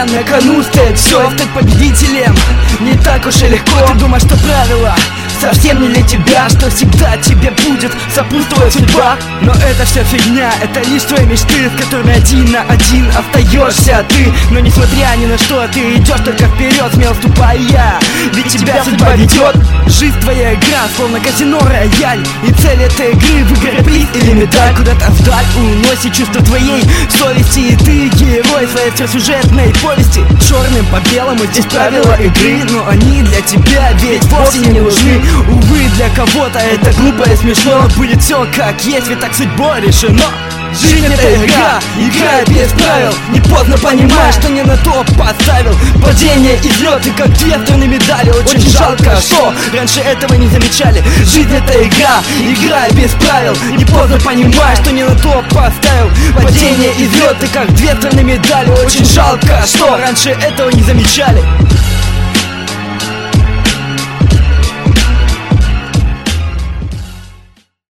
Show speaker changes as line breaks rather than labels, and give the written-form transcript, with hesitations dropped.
вселенная. На кону стоит все, стать победителем не так уж и легко. Ты думаешь, что правила совсем не для тебя, что всегда тебе будет сопутствовать судьба? Но это все фигня, это лишь твои мечты, с которыми один на один остаешься ты. Но несмотря ни на что, ты идешь только вперед, смело ступая, ведь тебя судьба ведет. Жизнь твоя игра, словно казино рояль, и цель этой игры выиграть приз или медаль. Куда-то вдаль уносит чувство твоей совести, и ты герой своей всесюжетной повести. Черным по белому здесь правила игры, но они для тебя ведь вовсе не нужны. Увы, для кого-то это глупо и смешно, но будет все как есть, ведь так судьбой решено. Жизнь это игра, играй без правил. Не поздно понимаешь, что не на то поставил. Падение и взлеты, как две стороны медали. Очень жалко, что раньше этого не замечали. Жизнь это игра, играй без правил. Не поздно понимаешь, что не на то поставил. Падение и взлеты, как две стороны медали. Очень жалко, что раньше этого не замечали.